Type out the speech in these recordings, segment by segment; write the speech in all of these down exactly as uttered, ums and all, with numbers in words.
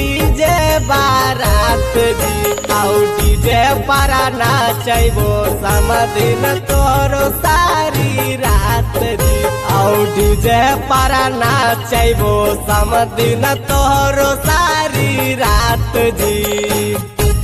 DJ बारात जी आओ डीजे पर नाचबो समदिन तोरो सारी रात जी आओ डीजे पर नाचबो समदिन तोरो सारी रात जी।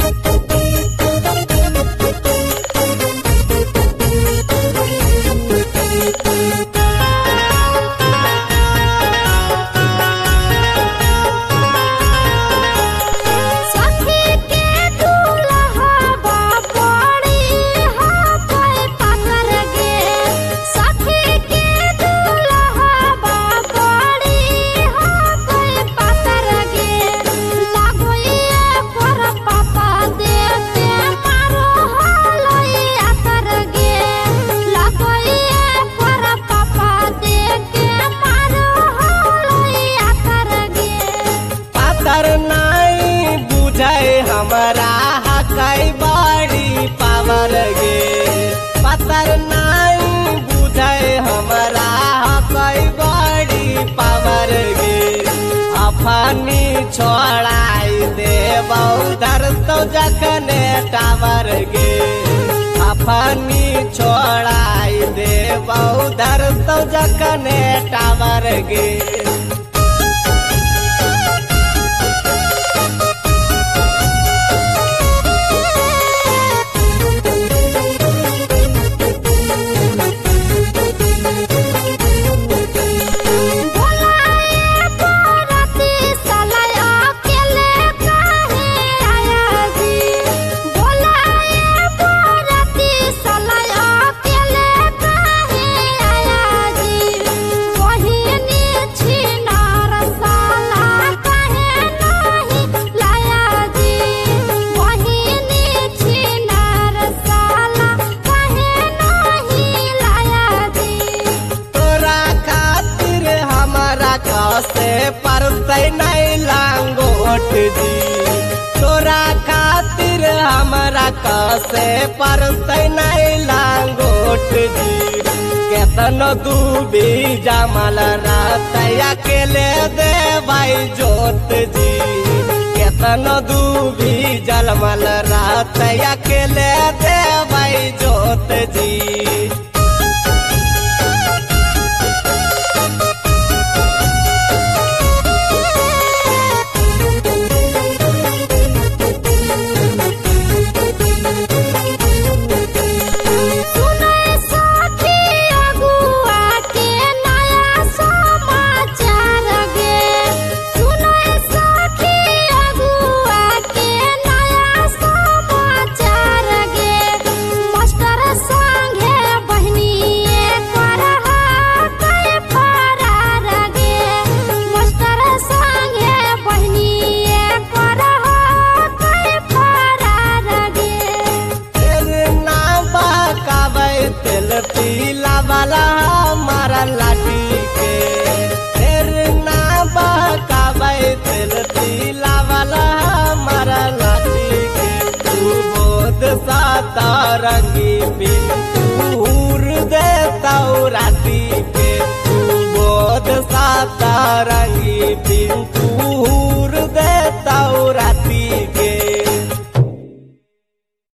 हमारा हकई बड़ी पावर गे पतर नहीं बुझे हमारा हकई बड़ी पावर गे अपनी छोड़ाई देव उधर तो जखने टावर गे अपनी छोड़ाई देव उधर तो जखने टावर गे। से परते नहीं लांगोट जी तोरा खातिर हमारा कसे परते नहीं लांगोट जी केतनो दूबी जमल रात अकेले दे भाई जोत जी केतनो दूबी जलमल रात अकेले दे भाई जोत जी। पीला वाला हमारा लाठी के फिर ना बहकावे तेल पीला वाला हमारा लाठी के तू बोध सा तारंगी पी